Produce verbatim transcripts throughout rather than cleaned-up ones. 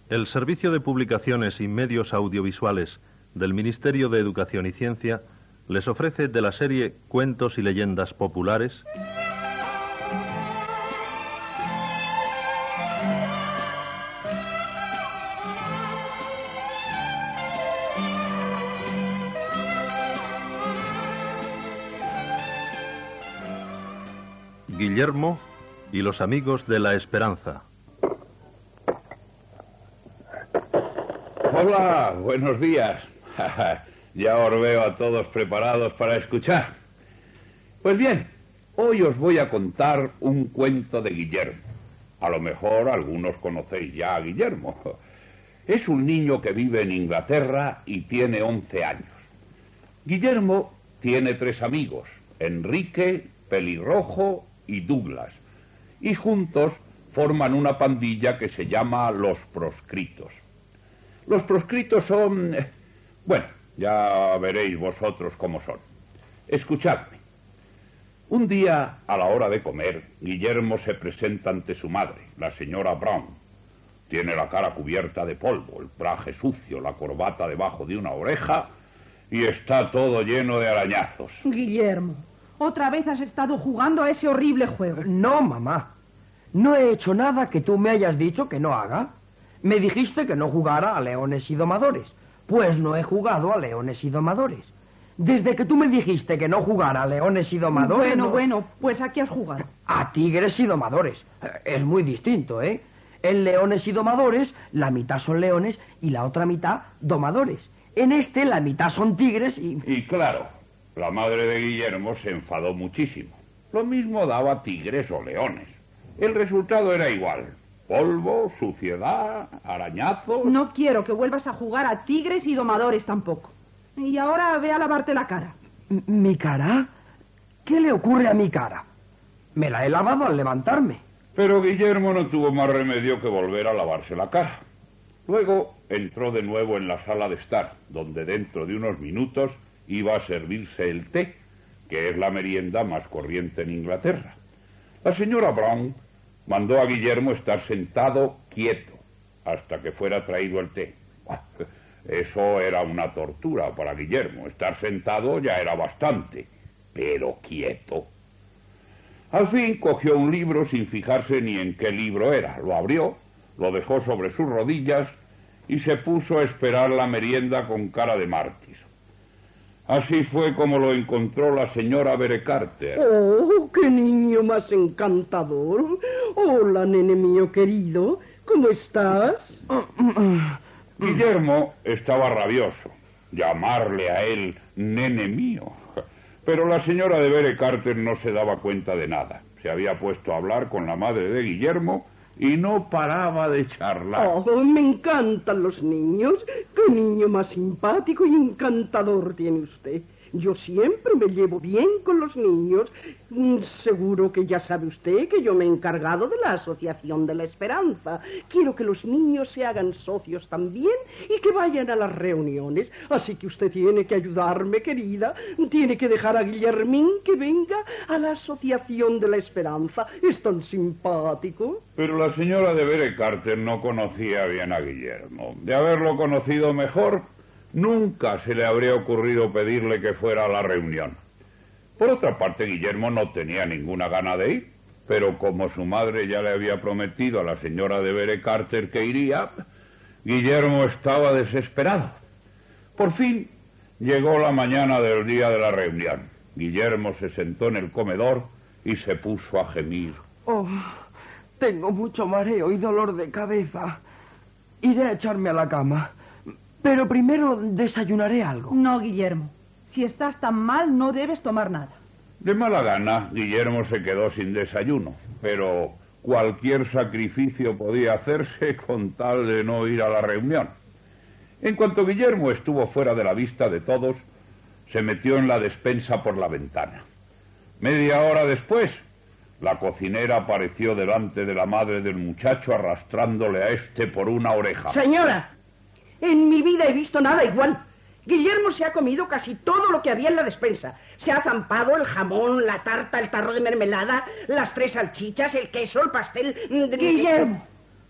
El Servicio de Publicaciones y Medios Audiovisuales del Ministerio de Educación y Ciencia les ofrece de la serie Cuentos y Leyendas Populares Guillermo y los amigos de la esperanza. Hola, buenos días. Ya os veo a todos preparados para escuchar. Pues bien, hoy os voy a contar un cuento de Guillermo. A lo mejor algunos conocéis ya a Guillermo. Es un niño que vive en Inglaterra y tiene once años. Guillermo tiene tres amigos, Enrique, Pelirrojo y Douglas, y juntos forman una pandilla que se llama Los Proscritos. Los proscritos son... Bueno, ya veréis vosotros cómo son. Escuchadme. Un día, a la hora de comer, Guillermo se presenta ante su madre, la señora Brown. Tiene la cara cubierta de polvo, el traje sucio, la corbata debajo de una oreja y está todo lleno de arañazos. Guillermo, otra vez has estado jugando a ese horrible juego. No, mamá. No he hecho nada que tú me hayas dicho que no haga. Me dijiste que no jugara a leones y domadores. Pues no he jugado a leones y domadores. Desde que tú me dijiste que no jugara a leones y domadores... Bueno, no... bueno, pues ¿a qué has jugado? A tigres y domadores. Es muy distinto, ¿eh? En leones y domadores, la mitad son leones y la otra mitad domadores. En este, la mitad son tigres y... Y claro, la madre de Guillermo se enfadó muchísimo. Lo mismo daba tigres o leones. El resultado era igual. Polvo, suciedad, arañazos... No quiero que vuelvas a jugar a tigres y domadores tampoco. Y ahora ve a lavarte la cara. ¿Mi cara? ¿Qué le ocurre a mi cara? Me la he lavado al levantarme. Pero Guillermo no tuvo más remedio que volver a lavarse la cara. Luego entró de nuevo en la sala de estar, donde dentro de unos minutos iba a servirse el té, que es la merienda más corriente en Inglaterra. La señora Brown mandó a Guillermo estar sentado quieto hasta que fuera traído el té. Eso era una tortura para Guillermo. Estar sentado ya era bastante, pero quieto. Al fin cogió un libro sin fijarse ni en qué libro era. Lo abrió, lo dejó sobre sus rodillas y se puso a esperar la merienda con cara de mártir. Así fue como lo encontró la señora Bere Carter. ¡Oh, qué niño más encantador! Hola, nene mío querido, ¿cómo estás? Guillermo estaba rabioso. Llamarle a él nene mío. Pero la señora de Bere Carter no se daba cuenta de nada. Se había puesto a hablar con la madre de Guillermo y no paraba de charlar. ¡Oh, me encantan los niños! ¡Qué niño más simpático y encantador tiene usted! Yo siempre me llevo bien con los niños. Seguro que ya sabe usted que yo me he encargado de la Asociación de la Esperanza. Quiero que los niños se hagan socios también y que vayan a las reuniones. Así que usted tiene que ayudarme, querida. Tiene que dejar a Guillermín que venga a la Asociación de la Esperanza. Es tan simpático. Pero la señora de Bere Carter no conocía bien a Guillermo. De haberlo conocido mejor, nunca se le habría ocurrido pedirle que fuera a la reunión. Por otra parte, Guillermo no tenía ninguna gana de ir, pero como su madre ya le había prometido a la señora de Bere Carter que iría, Guillermo estaba desesperado. Por fin llegó la mañana del día de la reunión. Guillermo se sentó en el comedor y se puso a gemir. Oh, tengo mucho mareo y dolor de cabeza. Iré a echarme a la cama. Pero primero desayunaré algo. No, Guillermo. Si estás tan mal, no debes tomar nada. De mala gana, Guillermo se quedó sin desayuno, pero cualquier sacrificio podía hacerse con tal de no ir a la reunión. En cuanto Guillermo estuvo fuera de la vista de todos, se metió en la despensa por la ventana. Media hora después, la cocinera apareció delante de la madre del muchacho arrastrándole a este por una oreja. ¡Señora! En mi vida he visto nada igual. Guillermo se ha comido casi todo lo que había en la despensa. Se ha zampado el jamón, la tarta, el tarro de mermelada, las tres salchichas, el queso, el pastel... Guillermo,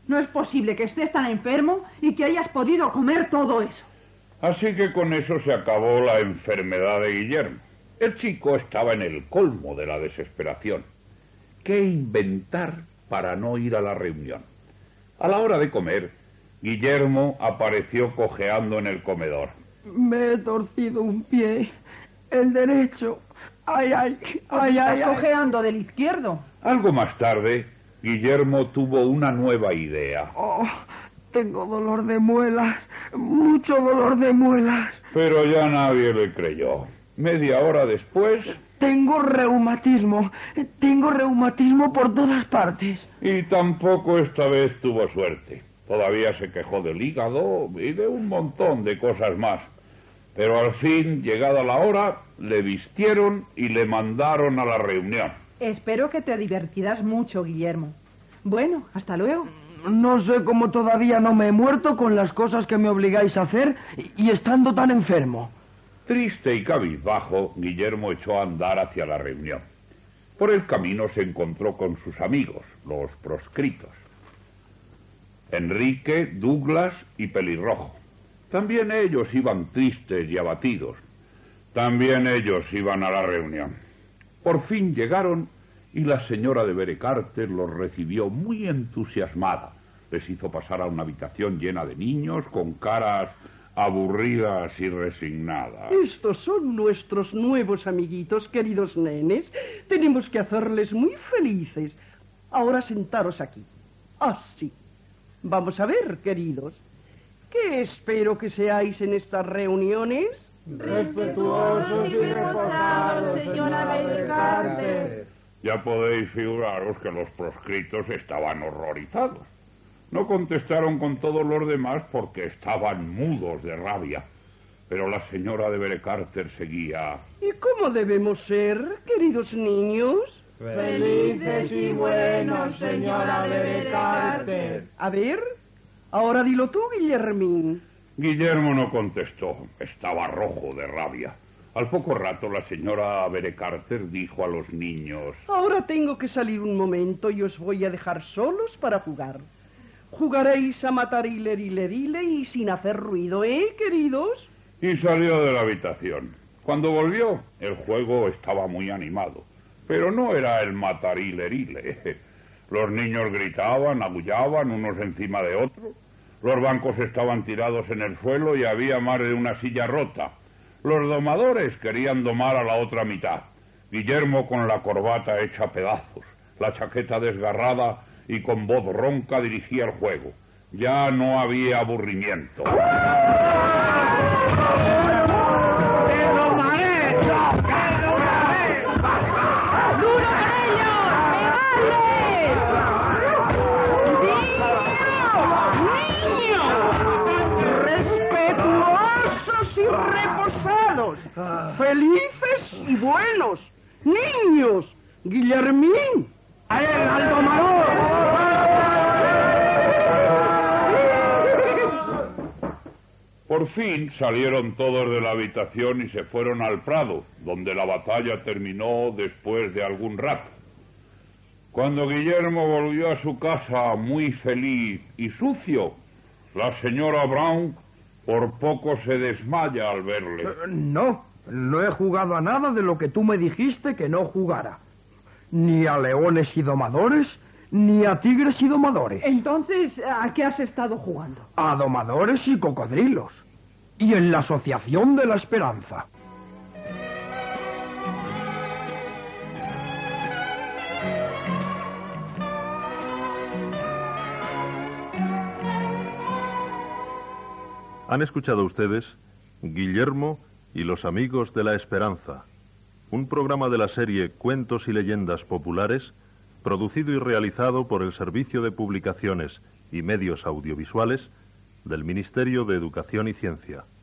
No es posible que estés tan enfermo y que hayas podido comer todo eso. Así que con eso se acabó la enfermedad de Guillermo. El chico estaba en el colmo de la desesperación. ¿Qué inventar para no ir a la reunión? A la hora de comer, Guillermo apareció cojeando en el comedor. Me he torcido un pie, el derecho. Ay, ay, ay, ay, Estás ay. cojeando del izquierdo. Algo más tarde, Guillermo tuvo una nueva idea. Oh, tengo dolor de muelas, mucho dolor de muelas. Pero ya nadie le creyó. Media hora después, Tengo reumatismo, tengo reumatismo por todas partes. y tampoco esta vez tuvo suerte. Todavía se quejó del hígado y de un montón de cosas más. Pero al fin, llegada la hora, le vistieron y le mandaron a la reunión. Espero que te divertirás mucho, Guillermo. Bueno, hasta luego. No sé cómo todavía no me he muerto con las cosas que me obligáis a hacer y, y estando tan enfermo. Triste y cabizbajo, Guillermo echó a andar hacia la reunión. Por el camino se encontró con sus amigos, los proscritos. Enrique, Douglas y Pelirrojo. También ellos iban tristes y abatidos. También ellos iban a la reunión. Por fin llegaron y la señora de Bere Carter los recibió muy entusiasmada. Les hizo pasar a una habitación llena de niños con caras aburridas y resignadas. Estos son nuestros nuevos amiguitos, queridos nenes. Tenemos que hacerles muy felices. Ahora sentaros aquí. Así. Vamos a ver, queridos. ¿Qué espero que seáis en estas reuniones? Respetuosos y reposados, señora Bere Carter. Ya podéis figuraros que los proscritos estaban horrorizados. No contestaron con todos los demás porque estaban mudos de rabia. Pero la señora de Bere Carter seguía. ¿Y cómo debemos ser, queridos niños? Felices y buenos, señora Bere Carter. A ver, ahora dilo tú, Guillermín. Guillermo no contestó. Estaba rojo de rabia. Al poco rato la señora Bere Carter dijo a los niños: Ahora tengo que salir un momento y os voy a dejar solos para jugar. Jugaréis a matarile, rile, rile y sin hacer ruido, ¿eh, queridos? Y salió de la habitación. Cuando volvió, el juego estaba muy animado. Pero no era el matarilerile. Los niños gritaban, aullaban unos encima de otros. Los bancos estaban tirados en el suelo y había más de una silla rota. Los domadores querían domar a la otra mitad. Guillermo con la corbata hecha a pedazos, la chaqueta desgarrada y con voz ronca dirigía el juego. Ya no había aburrimiento. Respetuosos y reposados, felices y buenos, niños, Guillermín, a él, al domador. Por fin salieron todos de la habitación y se fueron al prado, donde la batalla terminó después de algún rato. Cuando Guillermo volvió a su casa muy feliz y sucio, la señora Brown por poco se desmaya al verle. Eh, No, no he jugado a nada de lo que tú me dijiste que no jugara. Ni a leones y domadores, ni a tigres y domadores. Entonces, ¿a qué has estado jugando? A domadores y cocodrilos. Y en la Asociación de la Esperanza. Han escuchado ustedes Guillermo y los amigos de la Esperanza, un programa de la serie Cuentos y Leyendas Populares, producido y realizado por el Servicio de Publicaciones y Medios Audiovisuales del Ministerio de Educación y Ciencia.